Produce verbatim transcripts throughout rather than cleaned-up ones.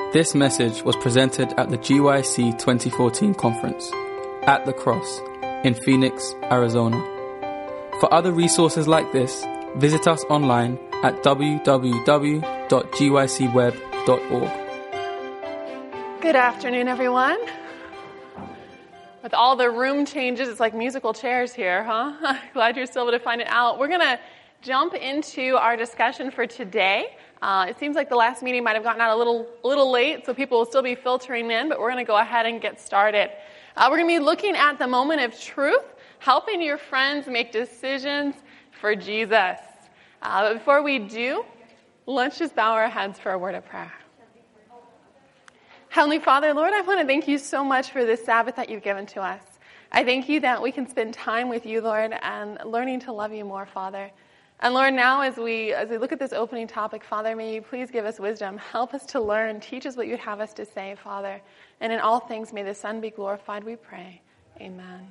This message was presented at the G Y C twenty fourteen conference at The Cross in Phoenix, Arizona. For other resources like this, visit us online at w w w dot g y c web dot org. Good afternoon, everyone. With all the room changes, it's like musical chairs here, huh? Glad you're still able to find it out. We're going to jump into our discussion for today. Uh, it seems like the last meeting might have gotten out a little, little late, so people will still be filtering in, but we're going to go ahead and get started. Uh, we're going to be looking at the moment of truth, helping your friends make decisions for Jesus. Uh, but before we do, let's just bow our heads for a word of prayer. Heavenly Father, Lord, I want to thank you so much for this Sabbath that you've given to us. I thank you that we can spend time with you, Lord, and learning to love you more, Father. And Lord, now as we as we look at this opening topic, Father, may you please give us wisdom. Help us to learn. Teach us what you'd have us to say, Father. And in all things, may the Son be glorified, we pray. Amen.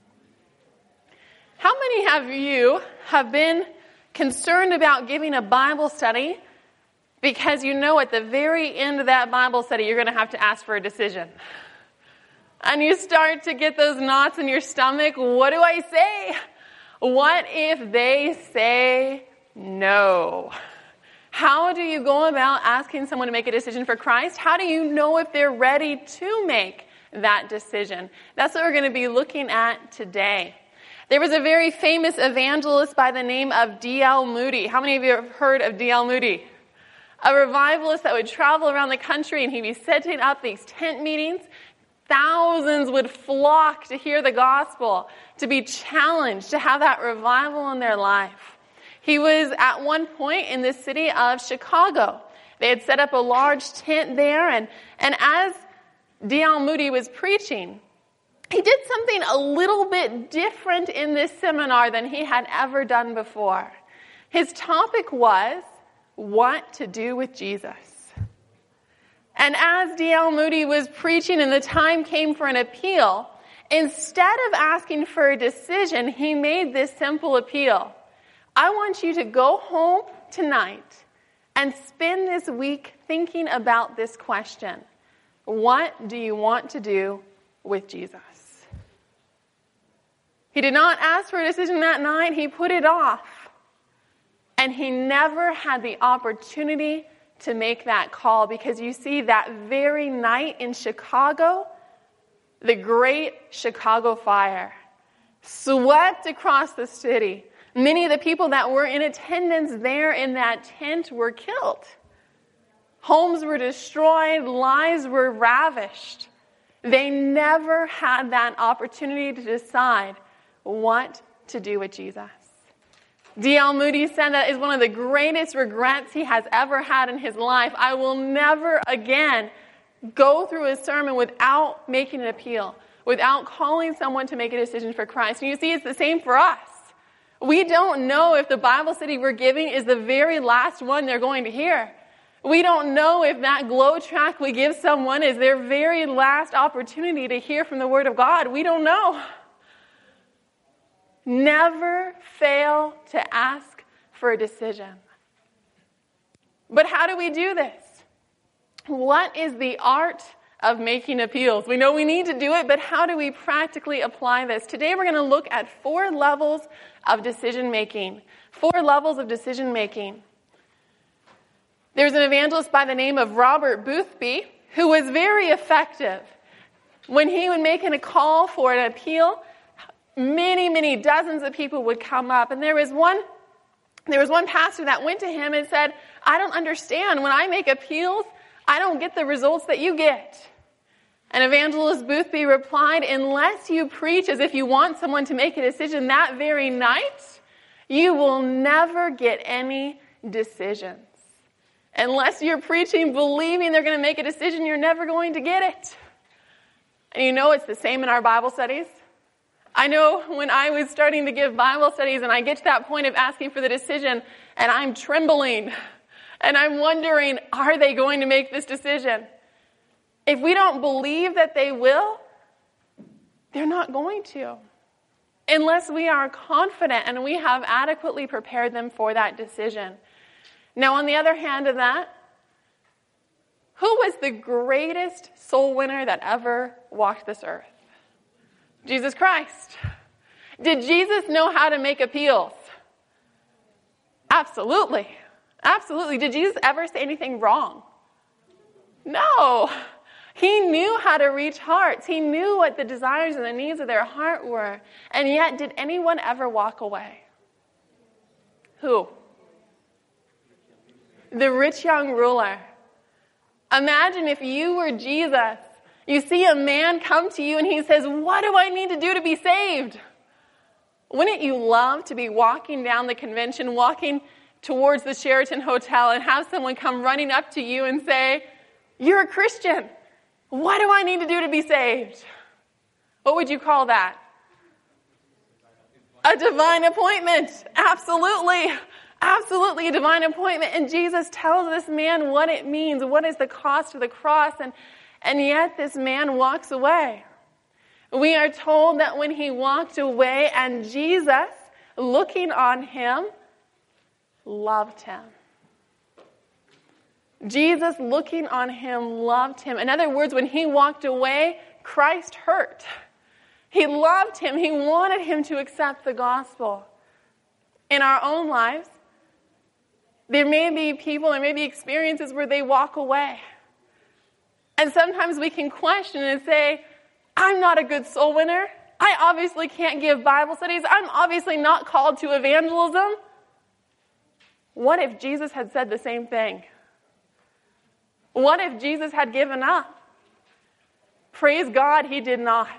How many of you have been concerned about giving a Bible study because you know at the very end of that Bible study, you're going to have to ask for a decision? And you start to get those knots in your stomach. What do I say? What if they say no? How do you go about asking someone to make a decision for Christ? How do you know if they're ready to make that decision? That's what we're going to be looking at today. There was a very famous evangelist by the name of D L Moody. How many of you have heard of D L Moody? A revivalist that would travel around the country, and he'd be setting up these tent meetings. Thousands would flock to hear the gospel, to be challenged, to have that revival in their life. He was at one point in the city of Chicago. They had set up a large tent there, and, and as D L Moody was preaching, he did something a little bit different in this seminar than he had ever done before. His topic was what to do with Jesus. And as D L Moody was preaching and the time came for an appeal, instead of asking for a decision, he made this simple appeal. I want you to go home tonight and spend this week thinking about this question. What do you want to do with Jesus? He did not ask for a decision that night. He put it off. And he never had the opportunity to make that call, because you see, that very night in Chicago, the Great Chicago Fire swept across the city. Many of the people that were in attendance there in that tent were killed. Homes were destroyed, lives were ravished. They never had that opportunity to decide what to do with Jesus. D L Moody said that is one of the greatest regrets he has ever had in his life. I will never again go through a sermon without making an appeal, without calling someone to make a decision for Christ. And you see, it's the same for us. We don't know if the Bible study we're giving is the very last one they're going to hear. We don't know if that glow track we give someone is their very last opportunity to hear from the Word of God. We don't know. Never fail to ask for a decision. But how do we do this? What is the art of making appeals? We know we need to do it, but how do we practically apply this? Today we're going to look at four levels of decision making. Four levels of decision making. There's an evangelist by the name of Robert Boothby who was very effective. When he would make a call for an appeal, many, many dozens of people would come up. And there was one, there was one pastor that went to him and said, I don't understand. When I make appeals, I don't get the results that you get. And Evangelist Boothby replied, unless you preach as if you want someone to make a decision that very night, you will never get any decisions. Unless you're preaching believing they're going to make a decision, you're never going to get it. And you know it's the same in our Bible studies. I know when I was starting to give Bible studies and I get to that point of asking for the decision and I'm trembling and I'm wondering, are they going to make this decision? If we don't believe that they will, they're not going to. Unless we are confident and we have adequately prepared them for that decision. Now, on the other hand of that, Who was the greatest soul winner that ever walked this earth? Jesus Christ. Did Jesus know how to make appeals? Absolutely. Absolutely. Did Jesus ever say anything wrong? No. He knew how to reach hearts. He knew what the desires and the needs of their heart were. And yet, did anyone ever walk away? Who? The rich young ruler. Imagine if you were Jesus. You see a man come to you and he says, what do I need to do to be saved? Wouldn't you love to be walking down the convention, walking towards the Sheraton Hotel, and have someone come running up to you and say, you're a Christian. What do I need to do to be saved? What would you call that? A divine appointment. Absolutely. Absolutely a divine appointment. And Jesus tells this man what it means. What is the cost of the cross? And, and yet this man walks away. We are told that when he walked away and Jesus, looking on him, loved him. Jesus, looking on him, loved him. In other words, when he walked away, Christ hurt. He loved him. He wanted him to accept the gospel. In our own lives, there may be people, there may be experiences where they walk away. And sometimes we can question and say, I'm not a good soul winner. I obviously can't give Bible studies. I'm obviously not called to evangelism. What if Jesus had said the same thing? What if Jesus had given up? Praise God, he did not.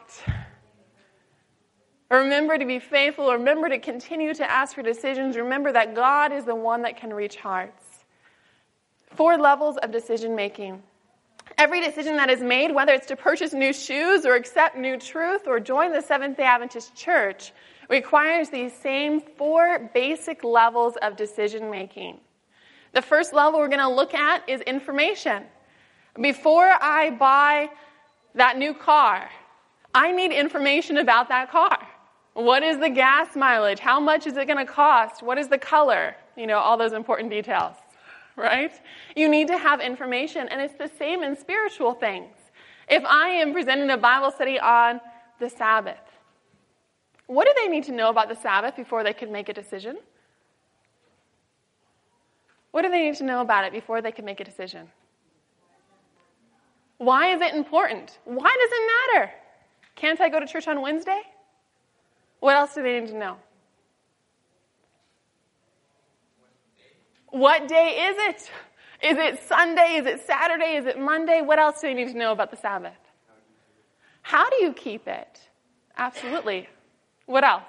Remember to be faithful. Remember to continue to ask for decisions. Remember that God is the one that can reach hearts. Four levels of decision making. Every decision that is made, whether it's to purchase new shoes or accept new truth or join the Seventh-day Adventist Church, requires these same four basic levels of decision making. The first level we're going to look at is information. Before I buy that new car, I need information about that car. What is the gas mileage? How much is it going to cost? What is the color? You know, all those important details, right? You need to have information, and it's the same in spiritual things. If I am presenting a Bible study on the Sabbath, what do they need to know about the Sabbath before they can make a decision? What do they need to know about it before they can make a decision? Why is it important? Why does it matter? Can't I go to church on Wednesday? What else do they need to know? What day is it? Is it Sunday? Is it Saturday? Is it Monday? What else do they need to know about the Sabbath? How do you keep it? Absolutely. What else?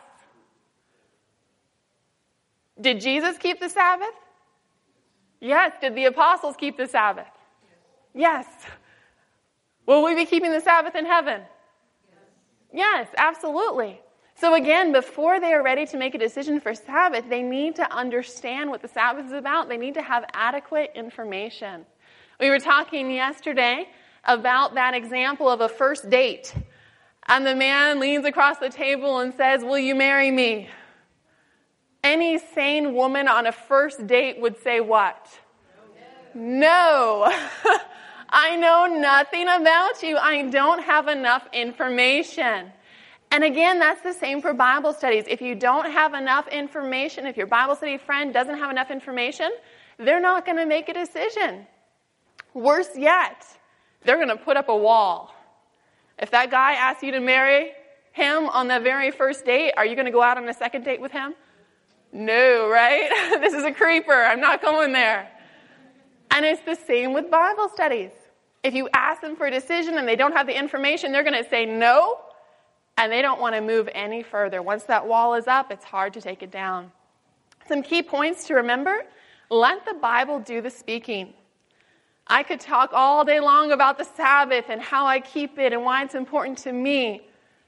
Did Jesus keep the Sabbath? Yes. Did the apostles keep the Sabbath? Yes. Will we be keeping the Sabbath in heaven? Yes, absolutely. So again, before they are ready to make a decision for Sabbath, they need to understand what the Sabbath is about. They need to have adequate information. We were talking yesterday about that example of a first date. And the man leans across the table and says, will you marry me? Any sane woman on a first date would say what? No. No. I know nothing about you. I don't have enough information. And again, that's the same for Bible studies. If you don't have enough information, if your Bible study friend doesn't have enough information, they're not going to make a decision. Worse yet, they're going to put up a wall. If that guy asks you to marry him on the very first date, are you going to go out on a second date with him? No, right? This is a creeper. I'm not going there. And it's the same with Bible studies. If you ask them for a decision and they don't have the information, they're going to say no, and they don't want to move any further. Once that wall is up, it's hard to take it down. Some key points to remember. Let the Bible do the speaking. I could talk all day long about the Sabbath and how I keep it and why it's important to me.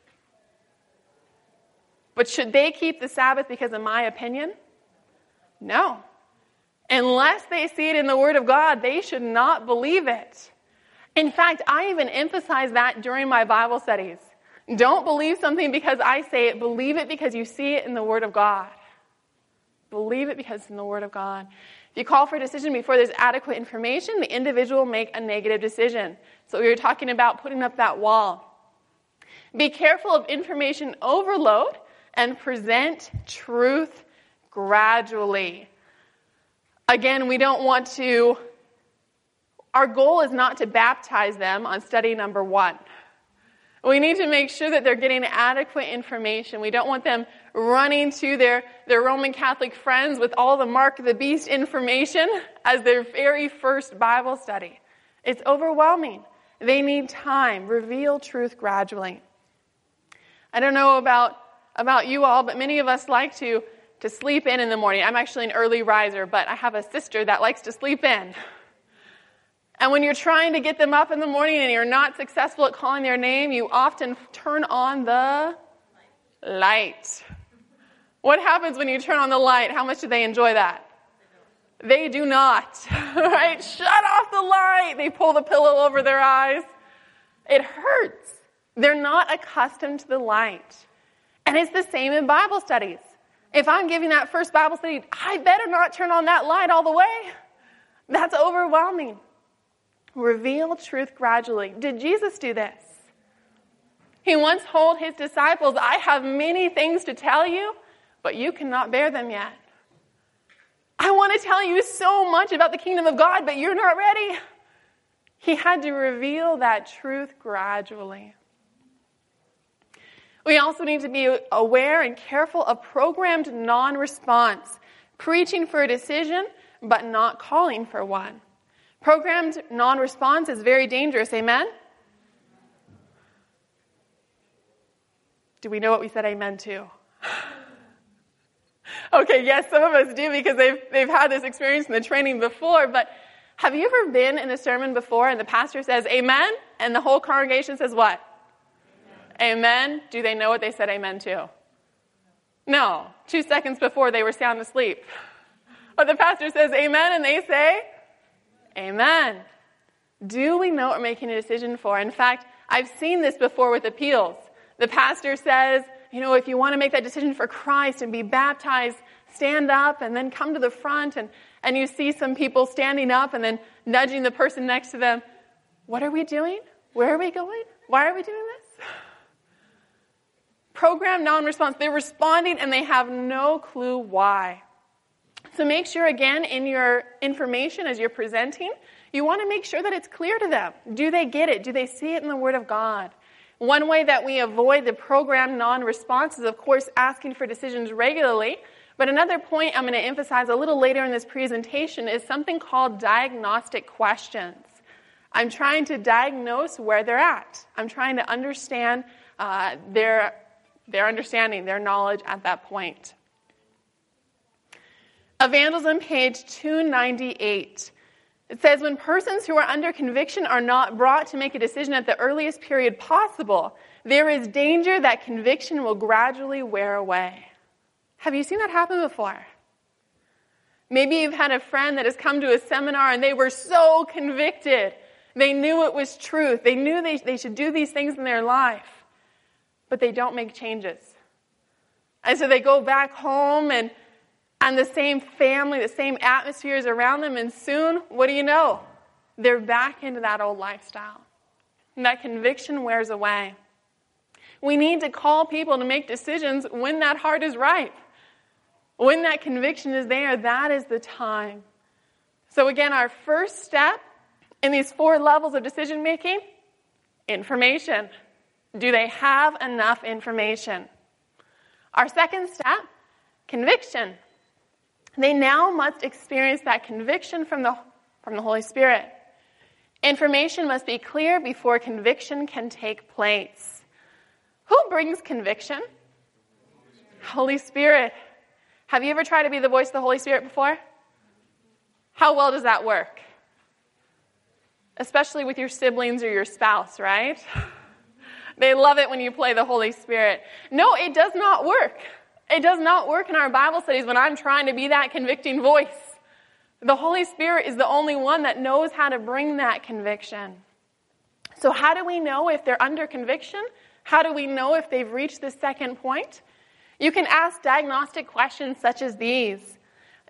But should they keep the Sabbath because of my opinion? No. Unless they see it in the Word of God, they should not believe it. In fact, I even emphasize that during my Bible studies. Don't believe something because I say it. Believe it because you see it in the Word of God. Believe it because it's in the Word of God. If you call for a decision before there's adequate information, the individual will make a negative decision. So we were talking about putting up that wall. Be careful of information overload and present truth gradually. Again, we don't want to, our goal is not to baptize them on study number one. We need to make sure that they're getting adequate information. We don't want them running to their, their Roman Catholic friends with all the Mark of the Beast information as their very first Bible study. It's overwhelming. They need time. Reveal truth gradually. I don't know about, about you all, but many of us like to, to sleep in in the morning. I'm actually an early riser, but I have a sister that likes to sleep in. And when you're trying to get them up in the morning and you're not successful at calling their name, you often turn on the light. What happens when you turn on the light? How much do they enjoy that? They do not. Right? Shut off the light. They pull the pillow over their eyes. It hurts. They're not accustomed to the light. And it's the same in Bible studies. If I'm giving that first Bible study, I better not turn on that light all the way. That's overwhelming. Reveal truth gradually. Did Jesus do this? He once told his disciples, I have many things to tell you, but you cannot bear them yet. I want to tell you so much about the kingdom of God, but you're not ready. He had to reveal that truth gradually. We also need to be aware and careful of programmed non-response, preaching for a decision, but not calling for one. Programmed non-response is very dangerous, amen? Do we know what we said amen to? Okay, yes, some of us do because they've, they've had this experience in the training before, but have you ever been in a sermon before and the pastor says amen, and the whole congregation says what? Amen. Amen. Do they know what they said amen to? No. Two seconds before they were sound asleep. But the pastor says amen and they say amen. Do we know what we're making a decision for? In fact, I've seen this before with appeals. The pastor says, you know, if you want to make that decision for Christ and be baptized, stand up and then come to the front. And, and you see some people standing up and then nudging the person next to them. What are we doing? Where are we going? Why are we doing this? Program non-response. They're responding and they have no clue why. So make sure, again, in your information as you're presenting, you want to make sure that it's clear to them. Do they get it? Do they see it in the Word of God? One way that we avoid the program non-response is, of course, asking for decisions regularly. But another point I'm going to emphasize a little later in this presentation is something called diagnostic questions. I'm trying to diagnose where they're at. I'm trying to understand uh, their, their understanding, their knowledge at that point. Evangelism, page two ninety-eight. It says, when persons who are under conviction are not brought to make a decision at the earliest period possible, there is danger that conviction will gradually wear away. Have you seen that happen before? Maybe you've had a friend that has come to a seminar and they were so convicted. They knew it was truth. They knew they, they should do these things in their life, but they don't make changes. And so they go back home and And the same family, the same atmosphere is around them, and soon, what do you know? They're back into that old lifestyle. And that conviction wears away. We need to call people to make decisions when that heart is ripe. When that conviction is there, that is the time. So again, our first step in these four levels of decision making, information. Do they have enough information? Our second step, conviction. They now must experience that conviction from the, from the Holy Spirit. Information must be clear before conviction can take place. Who brings conviction? Holy Spirit. Have you ever tried to be the voice of the Holy Spirit before? How well does that work? Especially with your siblings or your spouse, right? They love it when you play the Holy Spirit. No, it does not work. It does not work in our Bible studies when I'm trying to be that convicting voice. The Holy Spirit is the only one that knows how to bring that conviction. So how do we know if they're under conviction? How do we know if they've reached the second point? You can ask diagnostic questions such as these.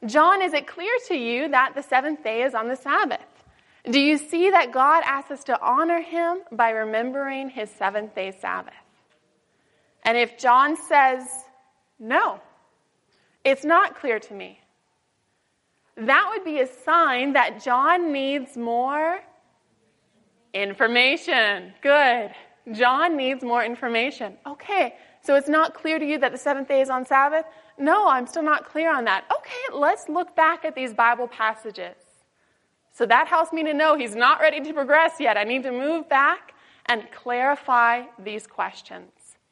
John, is it clear to you that the seventh day is on the Sabbath? Do you see that God asks us to honor him by remembering his seventh day Sabbath? And if John says, no, it's not clear to me, that would be a sign that John needs more information. Good. John needs more information. Okay, so it's not clear to you that the seventh day is on Sabbath? No, I'm still not clear on that. Okay, let's look back at these Bible passages. So that helps me to know he's not ready to progress yet. I need to move back and clarify these questions.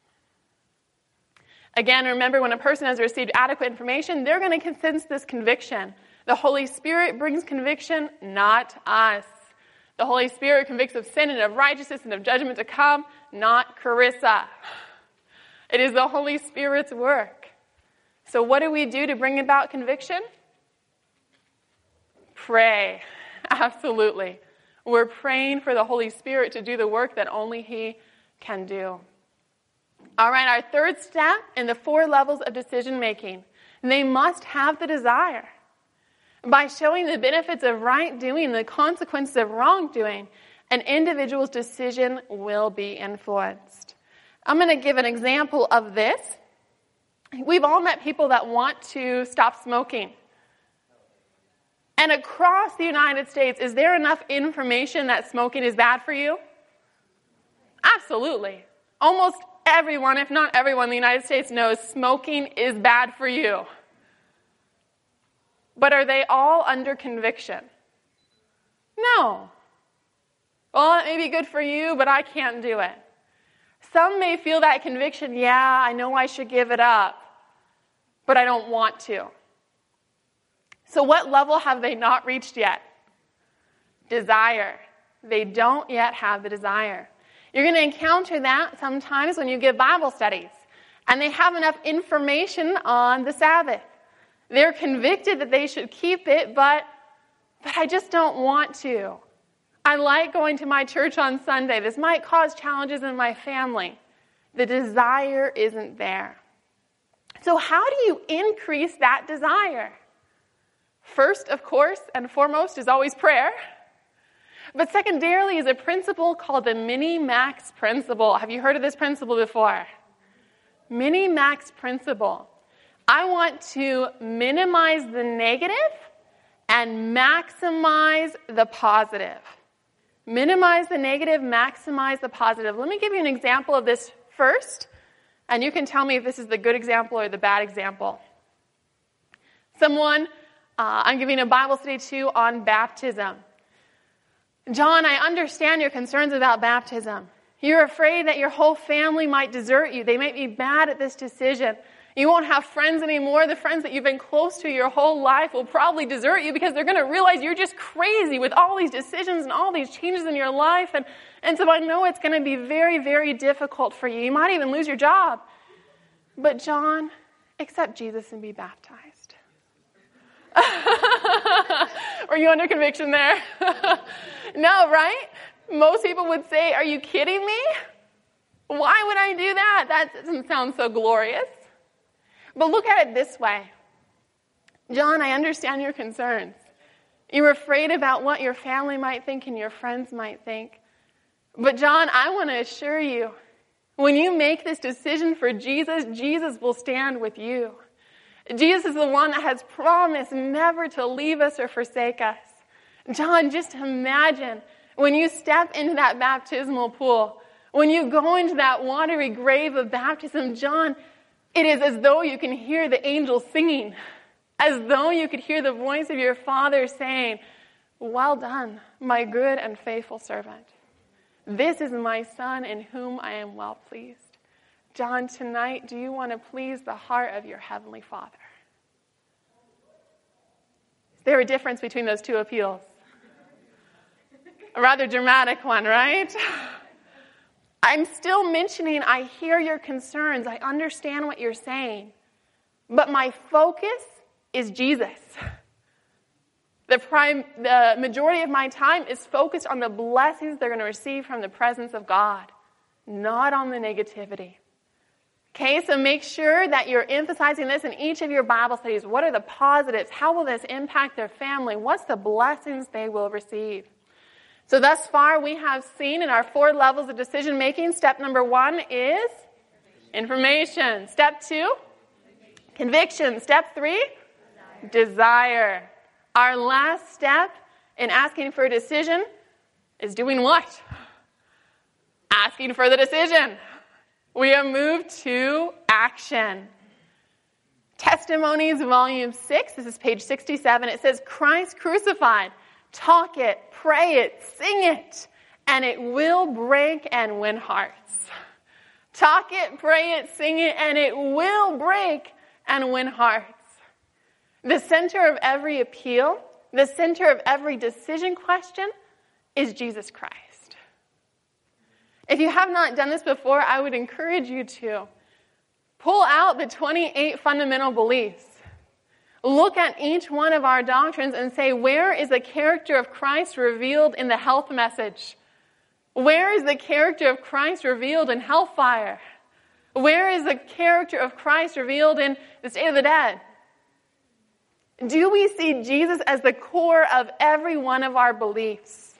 Again, remember, when a person has received adequate information, they're going to sense this conviction. The Holy Spirit brings conviction, not us. The Holy Spirit convicts of sin and of righteousness and of judgment to come, not Carissa. It is the Holy Spirit's work. So what do we do to bring about conviction? Pray. Absolutely. We're praying for the Holy Spirit to do the work that only he can do. All right, our third step in the four levels of decision making. They must have the desire. By showing the benefits of right doing and the consequences of wrongdoing, an individual's decision will be influenced. I'm going to give an example of this. We've all met people that want to stop smoking. And across the United States, is there enough information that smoking is bad for you? Absolutely. Almost everyone, if not everyone in the United States, knows smoking is bad for you. But are they all under conviction? No. Well, it may be good for you, but I can't do it. Some may feel that conviction, yeah, I know I should give it up, but I don't want to. So what level have they not reached yet? Desire. They don't yet have the desire. You're going to encounter that sometimes when you give Bible studies, and they have enough information on the Sabbath. They're convicted that they should keep it, but, but I just don't want to. I like going to my church on Sunday. This might cause challenges in my family. The desire isn't there. So how do you increase that desire? First, of course, and foremost is always prayer. But secondarily is a principle called the mini-max principle. Have you heard of this principle before? Mini-max principle. I want to minimize the negative and maximize the positive. Minimize the negative, maximize the positive. Let me give you an example of this first, and you can tell me if this is the good example or the bad example. Someone, uh, I'm giving a Bible study to on baptism. John, I understand your concerns about baptism. You're afraid that your whole family might desert you. They might be mad at this decision. You won't have friends anymore. The friends that you've been close to your whole life will probably desert you because they're going to realize you're just crazy with all these decisions and all these changes in your life. And, and so I know it's going to be very, very difficult for you. You might even lose your job. But John, accept Jesus and be baptized. Were you under conviction there? No, right? Most people would say, are you kidding me? Why would I do that? That doesn't sound so glorious. But look at it this way. John, I understand your concerns. You're afraid about what your family might think and your friends might think. But John, I want to assure you, when you make this decision for Jesus, Jesus will stand with you. Jesus is the one that has promised never to leave us or forsake us. John, just imagine when you step into that baptismal pool, when you go into that watery grave of baptism, John, it is as though you can hear the angels singing, as though you could hear the voice of your Father saying, well done, my good and faithful servant. This is my Son in whom I am well pleased. John, tonight, do you want to please the heart of your Heavenly Father? Is there a difference between those two appeals? A rather dramatic one, right? I'm still mentioning, I hear your concerns. I understand what you're saying. But my focus is Jesus. The, prime, the majority of my time is focused on the blessings they're going to receive from the presence of God, not on the negativity. Okay, so make sure that you're emphasizing this in each of your Bible studies. What are the positives? How will this impact their family? What's the blessings they will receive? So thus far, we have seen in our four levels of decision making, step number one is information. Step two, conviction. Step three, desire. Our last step in asking for a decision is doing what? Asking for the decision. We have moved to action. Testimonies, volume six, this is page sixty-seven. It says, Christ crucified. Talk it, pray it, sing it, and it will break and win hearts. Talk it, pray it, sing it, and it will break and win hearts. The center of every appeal, the center of every decision question is Jesus Christ. If you have not done this before, I would encourage you to pull out the twenty-eight fundamental beliefs. Look at each one of our doctrines and say, where is the character of Christ revealed in the health message? Where is the character of Christ revealed in hellfire? Where is the character of Christ revealed in the state of the dead? Do we see Jesus as the core of every one of our beliefs?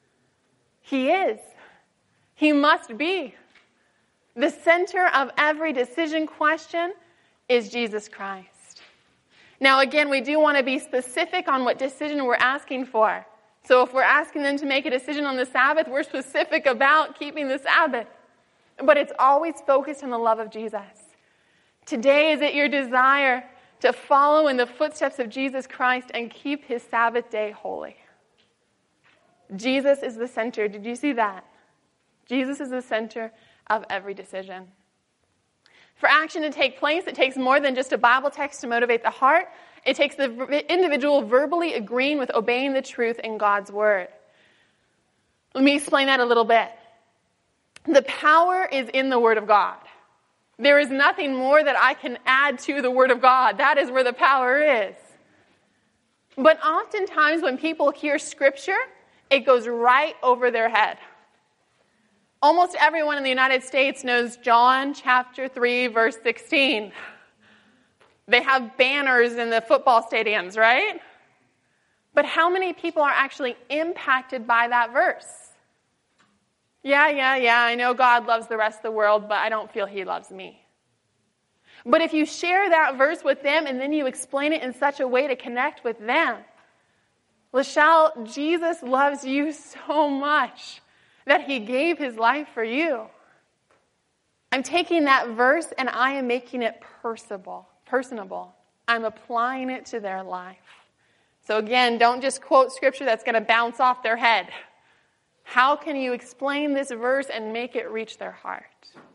He is. He must be. The center of every decision question is Jesus Christ. Now, again, we do want to be specific on what decision we're asking for. So if we're asking them to make a decision on the Sabbath, we're specific about keeping the Sabbath. But it's always focused on the love of Jesus. Today, is it your desire to follow in the footsteps of Jesus Christ and keep his Sabbath day holy? Jesus is the center. Did you see that? Jesus is the center of every decision. For action to take place, it takes more than just a Bible text to motivate the heart. It takes the individual verbally agreeing with obeying the truth in God's word. Let me explain that a little bit. The power is in the word of God. There is nothing more that I can add to the word of God. That is where the power is. But oftentimes when people hear scripture, it goes right over their head. Almost everyone in the United States knows John chapter three, verse sixteen. They have banners in the football stadiums, right? But how many people are actually impacted by that verse? Yeah, yeah, yeah, I know God loves the rest of the world, but I don't feel he loves me. But if you share that verse with them and then you explain it in such a way to connect with them, Lachelle, Jesus loves you so much that he gave his life for you. I'm taking that verse and I am making it personable. personable. I'm applying it to their life. So again, don't just quote scripture that's going to bounce off their head. How can you explain this verse and make it reach their heart?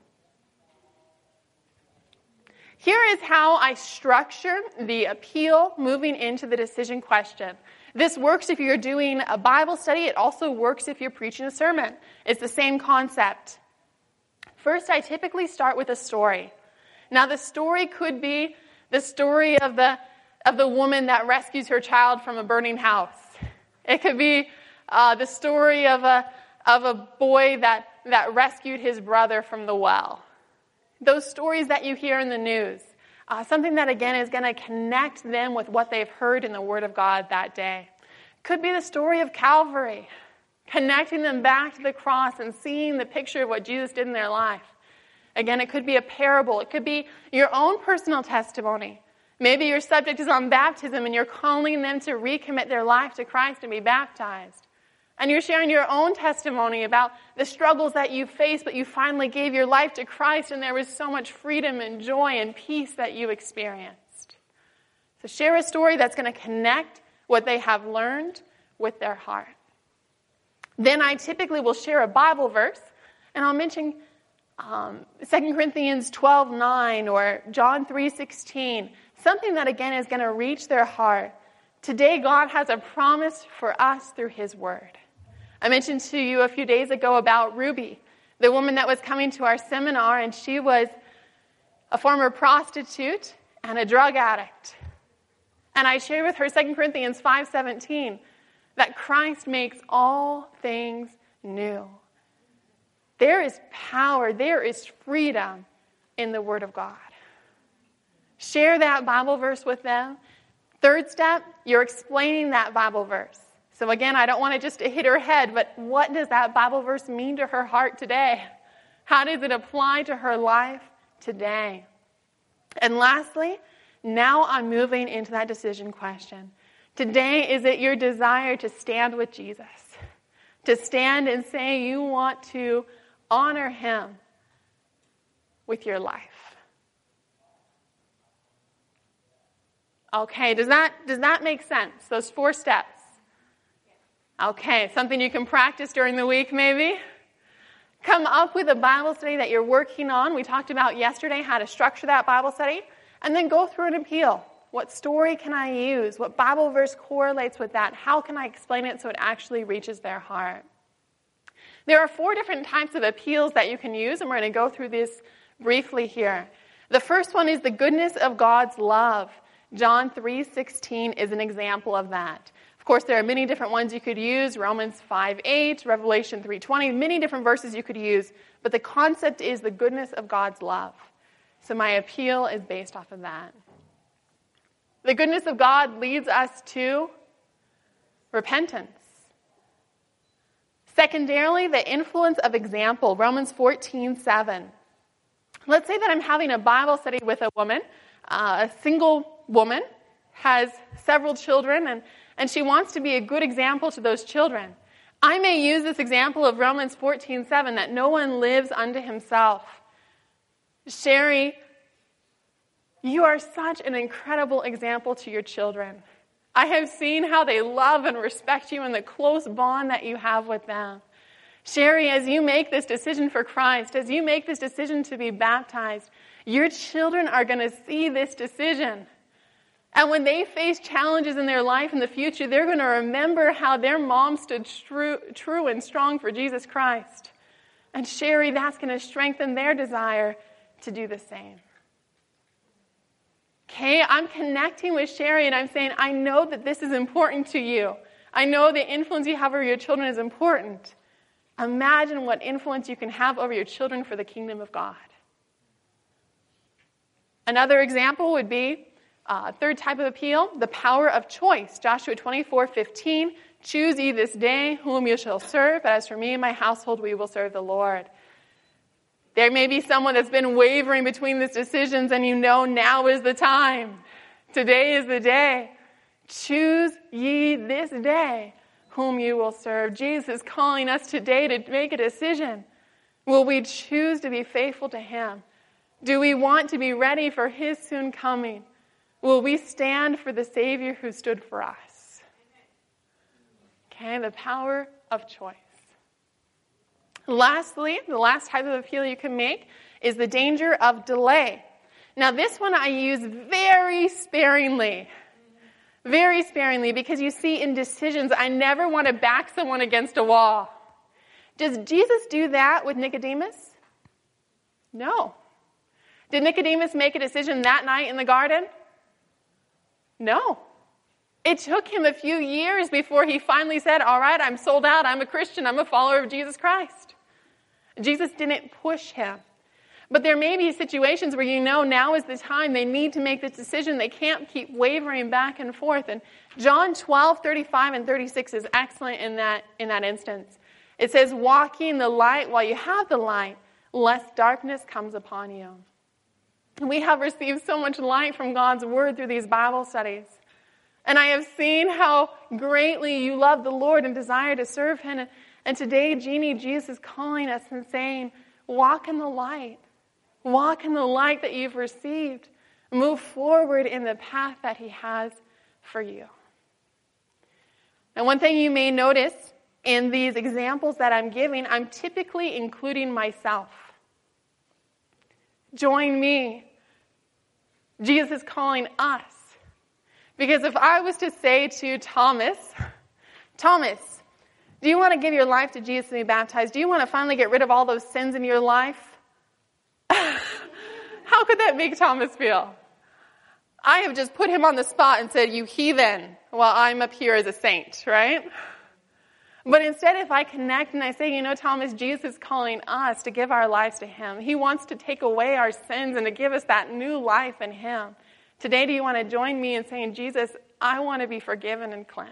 Here is how I structure the appeal moving into the decision question. This works if you're doing a Bible study. It also works if you're preaching a sermon. It's the same concept. First, I typically start with a story. Now, the story could be the story of the of the woman that rescues her child from a burning house. It could be uh, the story of a of a boy that, that rescued his brother from the well. Those stories that you hear in the news. Uh, something that, again, is going to connect them with what they've heard in the Word of God that day. Could be the story of Calvary, connecting them back to the cross and seeing the picture of what Jesus did in their life. Again, it could be a parable. It could be your own personal testimony. Maybe your subject is on baptism and you're calling them to recommit their life to Christ and be baptized. And you're sharing your own testimony about the struggles that you faced, but you finally gave your life to Christ and there was so much freedom and joy and peace that you experienced. So share a story that's going to connect what they have learned with their heart. Then I typically will share a Bible verse, and I'll mention um, Second Corinthians twelve nine or John three sixteen, something that, again, is going to reach their heart. Today, God has a promise for us through his word. I mentioned to you a few days ago about Ruby, the woman that was coming to our seminar, and she was a former prostitute and a drug addict. And I shared with her Second Corinthians five seventeen, that Christ makes all things new. There is power, there is freedom in the Word of God. Share that Bible verse with them. Third step, you're explaining that Bible verse. So again, I don't want it just to hit her head, but what does that Bible verse mean to her heart today? How does it apply to her life today? And lastly, now I'm moving into that decision question. Today, is it your desire to stand with Jesus? To stand and say you want to honor him with your life? Okay, does that, does that make sense? Those four steps. Okay, something you can practice during the week maybe? Come up with a Bible study that you're working on. We talked about yesterday how to structure that Bible study. And then go through an appeal. What story can I use? What Bible verse correlates with that? How can I explain it so it actually reaches their heart? There are four different types of appeals that you can use, and we're going to go through this briefly here. The first one is the goodness of God's love. John three sixteen is an example of that. Of course, there are many different ones you could use. Romans five eight, Revelation three twenty, many different verses you could use. But the concept is the goodness of God's love. So my appeal is based off of that. The goodness of God leads us to repentance. Secondarily, the influence of example. Romans fourteen seven. Let's say that I'm having a Bible study with a woman, uh, a single woman, has several children, and, and she wants to be a good example to those children. I may use this example of Romans fourteen seven, that no one lives unto himself. Sherry, you are such an incredible example to your children. I have seen how they love and respect you and the close bond that you have with them. Sherry, as you make this decision for Christ, as you make this decision to be baptized, your children are going to see this decision. And when they face challenges in their life in the future, they're going to remember how their mom stood true, true and strong for Jesus Christ. And Sherry, that's going to strengthen their desire to do the same. Okay, I'm connecting with Sherry and I'm saying, I know that this is important to you. I know the influence you have over your children is important. Imagine what influence you can have over your children for the kingdom of God. Another example would be a uh, third type of appeal, the power of choice. Joshua twenty-four fifteen, choose ye this day whom you shall serve, but as for me and my household, we will serve the Lord. There may be someone that's been wavering between these decisions and you know now is the time. Today is the day. Choose ye this day whom you will serve. Jesus is calling us today to make a decision. Will we choose to be faithful to him? Do we want to be ready for his soon coming? Will we stand for the Savior who stood for us? Okay, the power of choice. Lastly, the last type of appeal you can make is the danger of delay. Now, this one I use very sparingly. Very sparingly, because you see, in decisions, I never want to back someone against a wall. Does Jesus do that with Nicodemus? No. Did Nicodemus make a decision that night in the garden? No. It took him a few years before he finally said, all right, I'm sold out, I'm a Christian, I'm a follower of Jesus Christ. Jesus didn't push him. But there may be situations where you know now is the time they need to make this decision. They can't keep wavering back and forth. And John twelve, thirty-five and thirty-six is excellent in that, in that instance. It says, walk in the light while you have the light, lest darkness comes upon you. And we have received so much light from God's word through these Bible studies. And I have seen how greatly you love the Lord and desire to serve him. And today, Jeannie, Jesus is calling us and saying, walk in the light. Walk in the light that you've received. Move forward in the path that he has for you. And one thing you may notice in these examples that I'm giving, I'm typically including myself. Join me. Jesus is calling us. Because if I was to say to Thomas, Thomas, do you want to give your life to Jesus and be baptized? Do you want to finally get rid of all those sins in your life? How could that make Thomas feel? I have just put him on the spot and said, you heathen, while I'm up here as a saint, right? But instead, if I connect and I say, you know, Thomas, Jesus is calling us to give our lives to him. He wants to take away our sins and to give us that new life in him. Today, do you want to join me in saying, Jesus, I want to be forgiven and cleansed?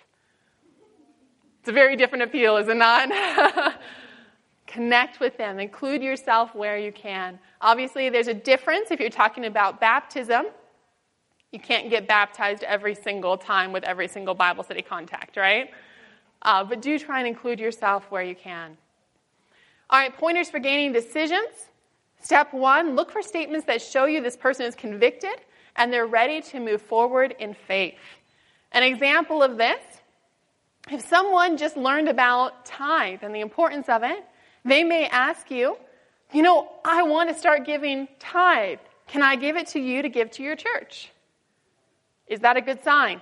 It's a very different appeal, is it not? Connect with them. Include yourself where you can. Obviously, there's a difference if you're talking about baptism. You can't get baptized every single time with every single Bible study contact, right? Uh, but do try and include yourself where you can. All right, pointers for gaining decisions. Step one, look for statements that show you this person is convicted and they're ready to move forward in faith. An example of this, if someone just learned about tithe and the importance of it, they may ask you, you know, I want to start giving tithe. Can I give it to you to give to your church? Is that a good sign?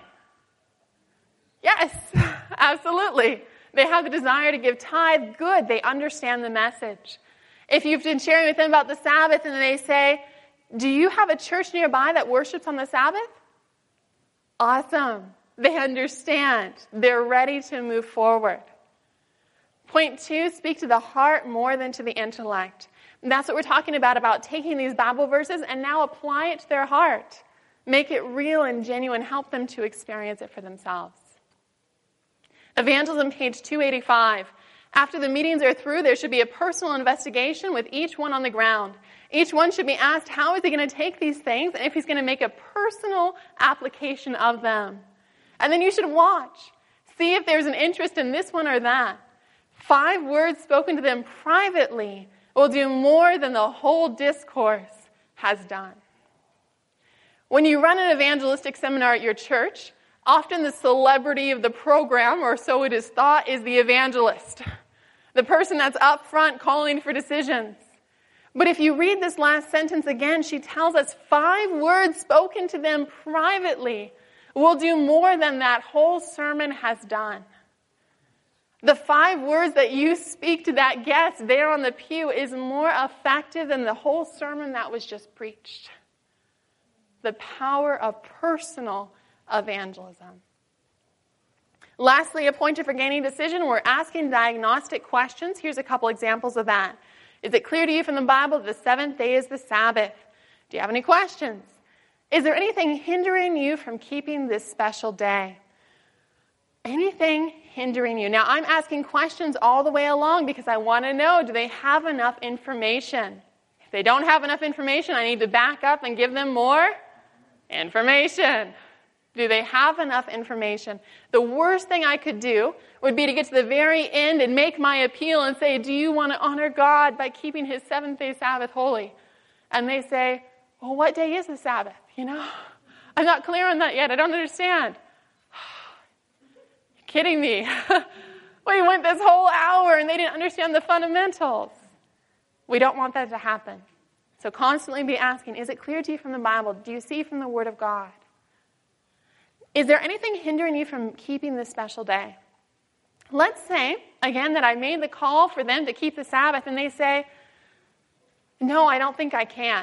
Yes, absolutely. They have the desire to give tithe. Good. They understand the message. If you've been sharing with them about the Sabbath and they say, do you have a church nearby that worships on the Sabbath? Awesome. They understand. They're ready to move forward. Point two, speak to the heart more than to the intellect. And that's what we're talking about, about taking these Bible verses and now apply it to their heart. Make it real and genuine. Help them to experience it for themselves. Evangelism, page two eighty-five. After the meetings are through, there should be a personal investigation with each one on the ground. Each one should be asked, how is he going to take these things, and if he's going to make a personal application of them. And then you should watch. See if there's an interest in this one or that. Five words spoken to them privately will do more than the whole discourse has done. When you run an evangelistic seminar at your church, often the celebrity of the program, or so it is thought, is the evangelist. The person that's up front calling for decisions. But if you read this last sentence again, she tells us five words spoken to them privately will do more than that whole sermon has done. The five words that you speak to that guest there on the pew is more effective than the whole sermon that was just preached. The power of personal evangelism. Lastly, a pointer for gaining decision, we're asking diagnostic questions. Here's a couple examples of that. Is it clear to you from the Bible that the seventh day is the Sabbath? Do you have any questions? Is there anything hindering you from keeping this special day? Anything hindering you? Now, I'm asking questions all the way along because I want to know, do they have enough information? If they don't have enough information, I need to back up and give them more information. Do they have enough information? The worst thing I could do would be to get to the very end and make my appeal and say, do you want to honor God by keeping his seventh-day Sabbath holy? And they say, well, what day is the Sabbath? You know, I'm not clear on that yet. I don't understand. You're kidding me. We went this whole hour and they didn't understand the fundamentals. We don't want that to happen. So constantly be asking, is it clear to you from the Bible? Do you see from the Word of God? Is there anything hindering you from keeping this special day? Let's say, again, that I made the call for them to keep the Sabbath, and they say, no, I don't think I can.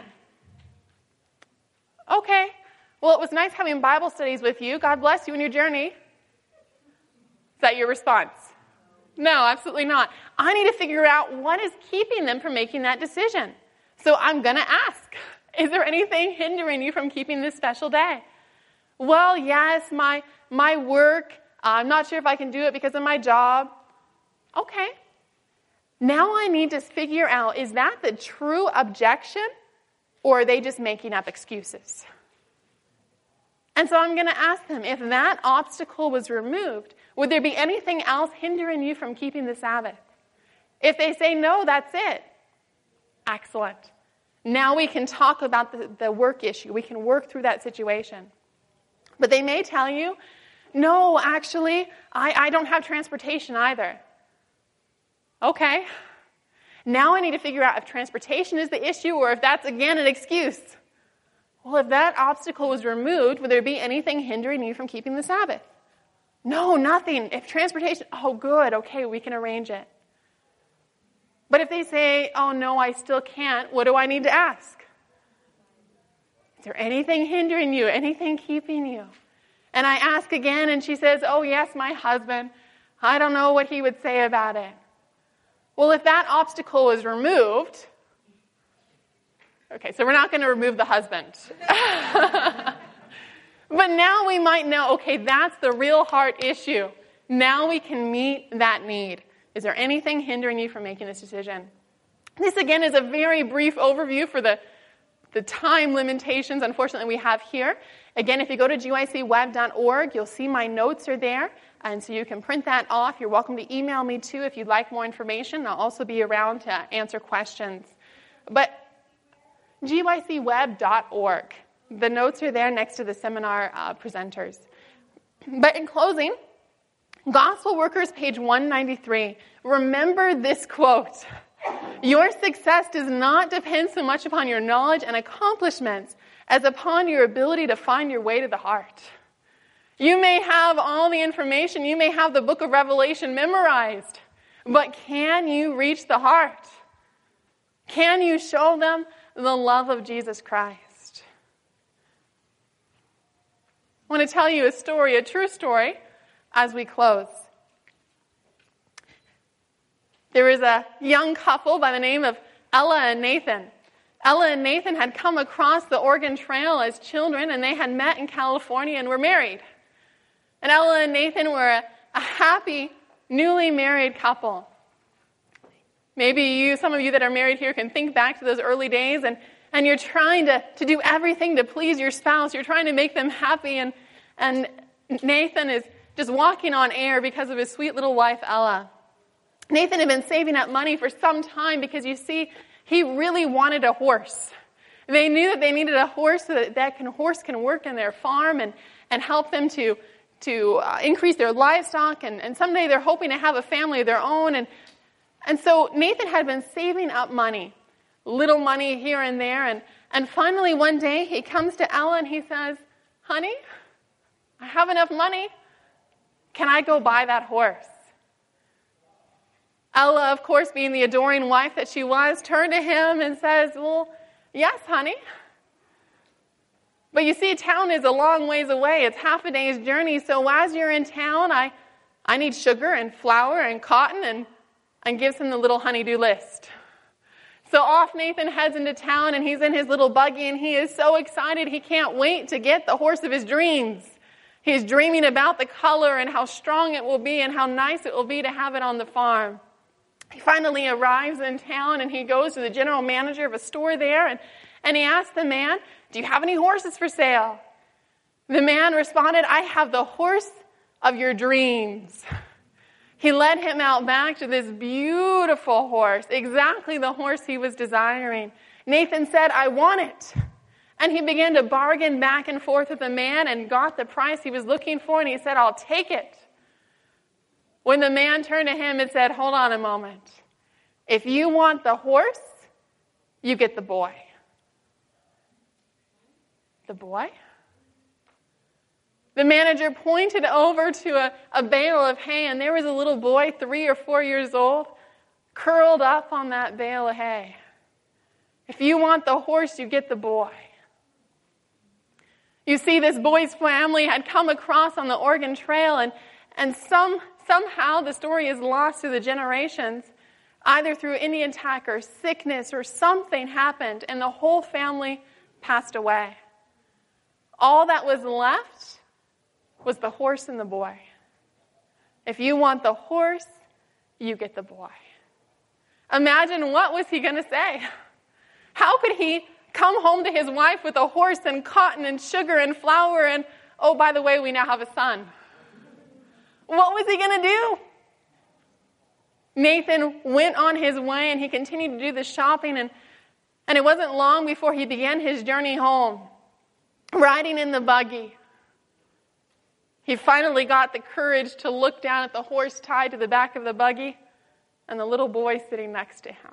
Okay, well, it was nice having Bible studies with you. God bless you in your journey. Is that your response? No, absolutely not. I need to figure out what is keeping them from making that decision. So I'm going to ask, is there anything hindering you from keeping this special day? Well, yes, my my work, uh, I'm not sure if I can do it because of my job. Okay. Now I need to figure out, is that the true objection, or are they just making up excuses? And so I'm going to ask them, if that obstacle was removed, would there be anything else hindering you from keeping the Sabbath? If they say no, that's it. Excellent. Now we can talk about the, the work issue. We can work through that situation. But they may tell you, no, actually, I, I don't have transportation either. Okay. Now I need to figure out if transportation is the issue or if that's, again, an excuse. Well, if that obstacle was removed, would there be anything hindering you from keeping the Sabbath? No, nothing. If transportation, oh, good, okay, we can arrange it. But if they say, oh, no, I still can't, what do I need to ask? Is there anything hindering you, anything keeping you? And I ask again, and she says, oh, yes, my husband. I don't know what he would say about it. Well, if that obstacle is removed, okay, so we're not going to remove the husband. But now we might know, okay, that's the real heart issue. Now we can meet that need. Is there anything hindering you from making this decision? This, again, is a very brief overview for the, the time limitations, unfortunately, we have here. Again, if you go to G Y C web dot org, you'll see my notes are there, and so you can print that off. You're welcome to email me, too, if you'd like more information. I'll also be around to answer questions. But G Y C web dot org. The notes are there next to the seminar uh, presenters. But in closing, Gospel Workers, page one ninety-three. Remember this quote. Your success does not depend so much upon your knowledge and accomplishments as upon your ability to find your way to the heart. You may have all the information. You may have the book of Revelation memorized. But can you reach the heart? Can you show them the love of Jesus Christ? I want to tell you a story, a true story, as we close. There was a young couple by the name of Ella and Nathan. Ella and Nathan had come across the Oregon Trail as children, and they had met in California and were married. And Ella and Nathan were a, a happy, newly married couple. Maybe you, some of you that are married here can think back to those early days, and, and you're trying to, to do everything to please your spouse. You're trying to make them happy, and, and Nathan is just walking on air because of his sweet little wife, Ella. Nathan had been saving up money for some time because, you see, he really wanted a horse. They knew that they needed a horse so that that can, horse can work in their farm and, and help them to, to uh, increase their livestock, and, and someday they're hoping to have a family of their own. And And so Nathan had been saving up money, little money here and there, and, and finally one day he comes to Ella and he says, honey, I have enough money. Can I go buy that horse? Ella, of course, being the adoring wife that she was, turned to him and says, well, yes, honey. But you see, town is a long ways away. It's half a day's journey, so as you're in town, I, I need sugar and flour and cotton and and gives him the little honey-do list. So off Nathan heads into town, and he's in his little buggy, and he is so excited he can't wait to get the horse of his dreams. He's dreaming about the color and how strong it will be and how nice it will be to have it on the farm. He finally arrives in town, and he goes to the general manager of a store there, and, and he asks the man, do you have any horses for sale? The man responded, I have the horse of your dreams. He led him out back to this beautiful horse, exactly the horse he was desiring. Nathan said, I want it. And he began to bargain back and forth with the man and got the price he was looking for, and he said, I'll take it. When the man turned to him and said, hold on a moment. If you want the horse, you get the boy. The boy? The manager pointed over to a, a bale of hay, and there was a little boy, three or four years old, curled up on that bale of hay. If you want the horse, you get the boy. You see, this boy's family had come across on the Oregon Trail, and, and some, somehow the story is lost through the generations, either through Indian attack or sickness or something happened, and the whole family passed away. All that was left was the horse and the boy. If you want the horse, you get the boy. Imagine, what was he going to say? How could he come home to his wife with a horse and cotton and sugar and flour and, oh, by the way, we now have a son? What was he going to do? Nathan went on his way, and he continued to do the shopping, and, and it wasn't long before he began his journey home, riding in the buggy. He finally got the courage to look down at the horse tied to the back of the buggy and the little boy sitting next to him.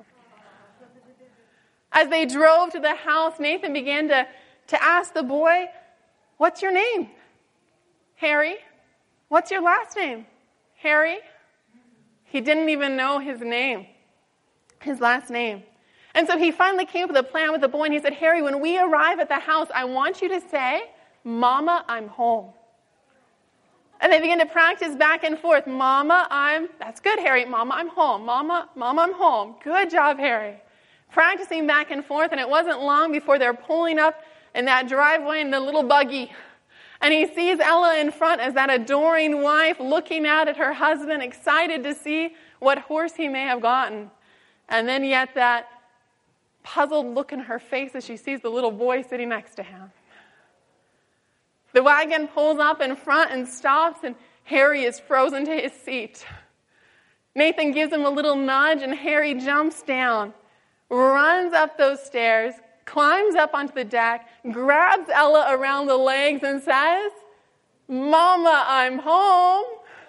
As they drove to the house, Nathan began to, to ask the boy, what's your name? Harry. What's your last name? Harry. He didn't even know his name, his last name. And so he finally came up with a plan with the boy, and he said, Harry, when we arrive at the house, I want you to say, Mama, I'm home. And they begin to practice back and forth. Mama, I'm, that's good, Harry. Mama, I'm home. Mama, Mama, I'm home. Good job, Harry. Practicing back and forth, and it wasn't long before they're pulling up in that driveway in the little buggy. And he sees Ella in front as that adoring wife looking out at her husband, excited to see what horse he may have gotten. And then yet that puzzled look in her face as she sees the little boy sitting next to him. The wagon pulls up in front and stops, and Harry is frozen to his seat. Nathan gives him a little nudge, and Harry jumps down, runs up those stairs, climbs up onto the deck, grabs Ella around the legs and says, Mama, I'm home.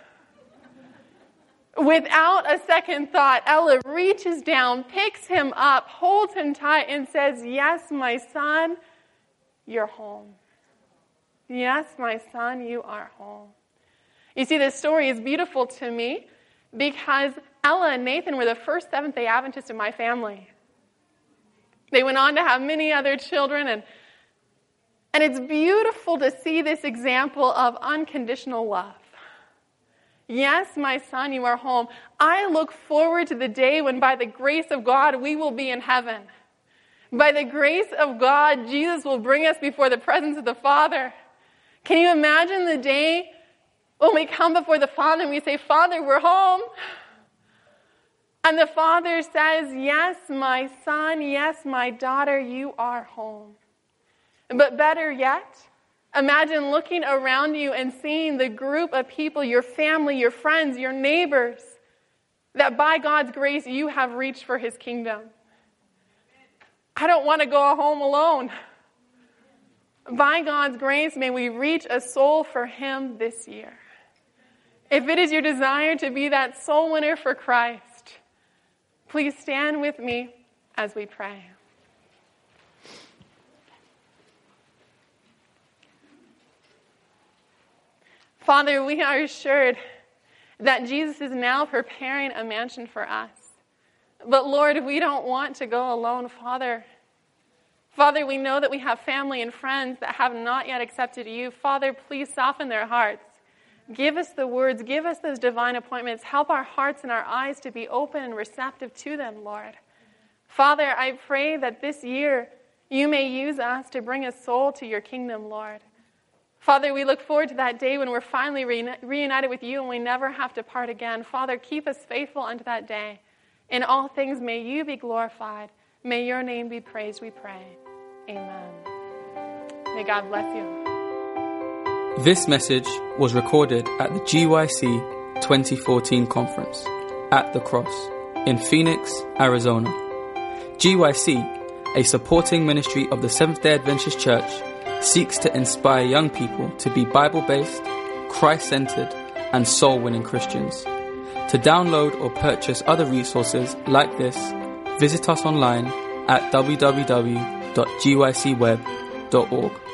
Without a second thought, Ella reaches down, picks him up, holds him tight, and says, yes, my son, you're home. Yes, my son, you are home. You see, this story is beautiful to me because Ella and Nathan were the first Seventh-day Adventists in my family. They went on to have many other children, and, and it's beautiful to see this example of unconditional love. Yes, my son, you are home. I look forward to the day when by the grace of God we will be in heaven. By the grace of God, Jesus will bring us before the presence of the Father. Can you imagine the day when we come before the Father and we say, Father, we're home? And the Father says, yes, my son, yes, my daughter, you are home. But better yet, imagine looking around you and seeing the group of people, your family, your friends, your neighbors, that by God's grace you have reached for his kingdom. I don't want to go home alone. By God's grace, may we reach a soul for him this year. If it is your desire to be that soul winner for Christ, please stand with me as we pray. Father, we are assured that Jesus is now preparing a mansion for us. But Lord, we don't want to go alone, Father. Father, we know that we have family and friends that have not yet accepted you. Father, please soften their hearts. Give us the words. Give us those divine appointments. Help our hearts and our eyes to be open and receptive to them, Lord. Father, I pray that this year you may use us to bring a soul to your kingdom, Lord. Father, we look forward to that day when we're finally reunited with you and we never have to part again. Father, keep us faithful unto that day. In all things, may you be glorified. May your name be praised, we pray. Amen. May God bless you. This message was recorded at the G Y C twenty fourteen conference at the Cross in Phoenix, Arizona. G Y C, a supporting ministry of the Seventh-day Adventist Church, seeks to inspire young people to be Bible-based, Christ-centered, and soul-winning Christians. To download or purchase other resources like this, visit us online at w w w dot g y c web dot org.